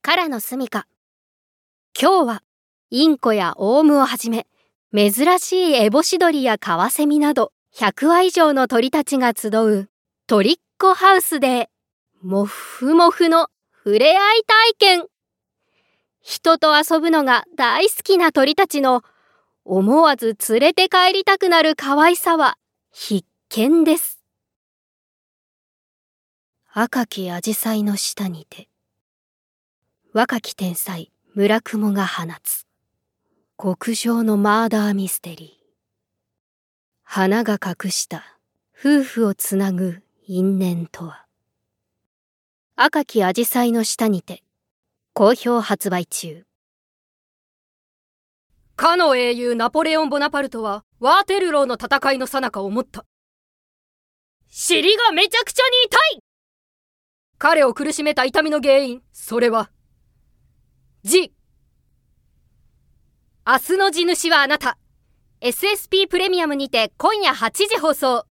からの住処。今日はインコやオウムをはじめ、珍しいエボシドリやカワセミなど100羽以上の鳥たちが集うトリッコハウスでもふもふの触れ合い体験。人と遊ぶのが大好きな鳥たちの思わず連れて帰りたくなる可愛さは必見です。赤きアジサイの下にて、若き天才村雲が放つ極上のマーダーミステリー。花が隠した夫婦をつなぐ因縁とは。赤きアジサイの下にて、好評発売中。 かの英雄ナポレオン・ボナパルトはワーテルローの戦いの最中思った。尻がめちゃくちゃに痛い。彼を苦しめた痛みの原因、それは字。明日の地主はあなた。SSP プレミアムにて今夜8時放送。